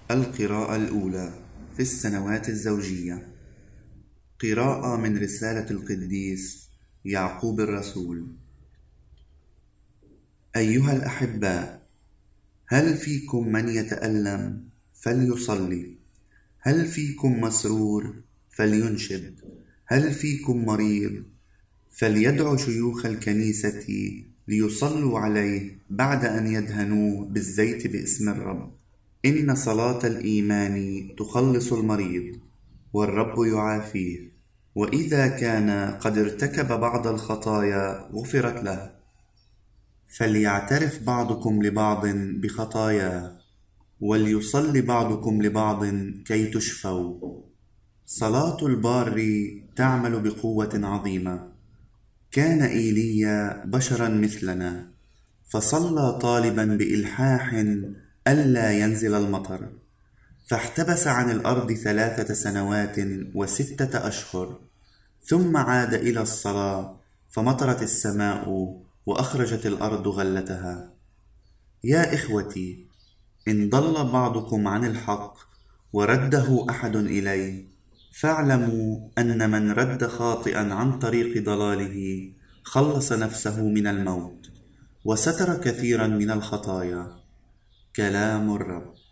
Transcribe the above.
القراءة الأولى في السنوات الزوجية. قراءة من رسالة القديس يعقوب الرسول. أيها الأحباء، هل فيكم من يتألم فليصلي؟ هل فيكم مسرور فلينشد؟ هل فيكم مريض فليدعو شيوخ الكنيسة ليصلوا عليه بعد أن يدهنوه بالزيت باسم الرب. إن صلاة الإيمان تخلص المريض والرب يعافيه، وإذا كان قد ارتكب بعض الخطايا غفرت له. فليعترف بعضكم لبعض بخطاياه، وليصلي بعضكم لبعض كي تشفوا. صلاة البار تعمل بقوة عظيمة. كان إيليا بشرا مثلنا، فصلى طالبا بإلحاح ألا ينزل المطر، فاحتبس عن الأرض 3 سنوات و6 أشهر، ثم عاد إلى الصلاة فمطرت السماء وأخرجت الأرض غلتها. يا إخوتي، إن ضل بعضكم عن الحق ورده أحد إليه، فاعلموا أن من رد خاطئا عن طريق ضلاله خلص نفسه من الموت وستر كثيرا من الخطايا. كلام الرب.